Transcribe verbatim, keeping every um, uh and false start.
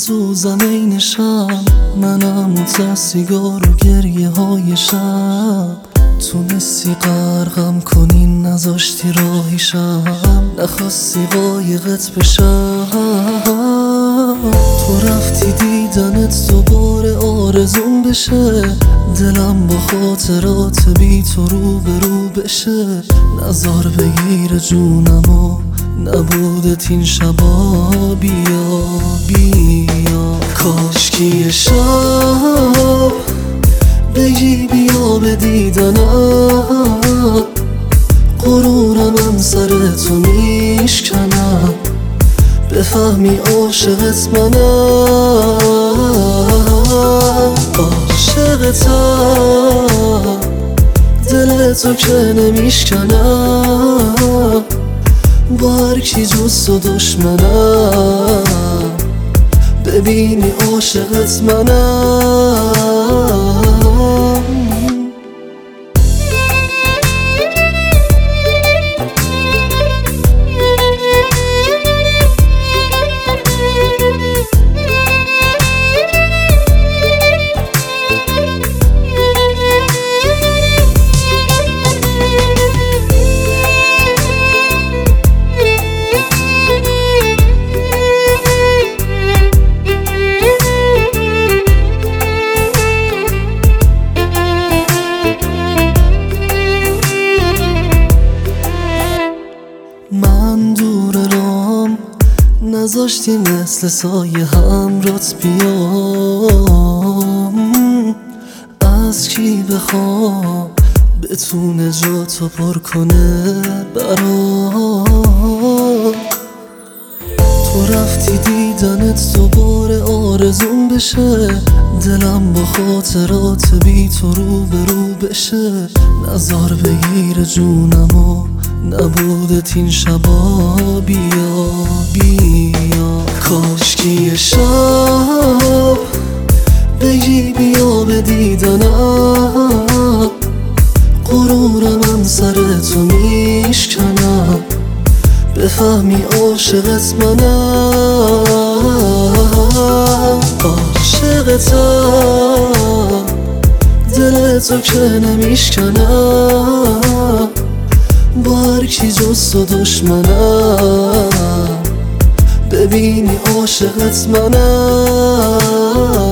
میسوزم این شب، منم اون سیگار و گریه های شب. تونستی غرقم کنی نذاشتی راهیشم، نخواستی قایقت بشم. تو رفتی دیدنت دوباره آرزون بشه، دلم با خاطرات بی تو رو به رو بشه. نزار بگیر جونمو نبودت این شبا، بیا بیا. کاشکی شب بگی بیا به دیدنم، غرورم هم سر تو میشکنم، بفهمی عاشقت منم. عاشقتم دل تو که نمیشکنم، با هر کی جز تو دشمنم، ببینی عاشقت منم. من دور رام نذاشتی مثل سایه همرات بیام، از کی بخوام بتونه جاتو پر کنه برام. تو رفتی دیدنت دوباره آرزون بشه، دلم با خاطرات بی تو رو به رو بشه. نزار بگیر جونمو نبودت این شبا، بیا بیا. کاشکی شب بگی بیا به دیدنم، غرورم هم سر تو میشکنم، بفهمی عاشقت منم. عاشقتم دل تو که نمیشکنم، با هر کی جز تو دشمنم، ببینی عاشقت منم.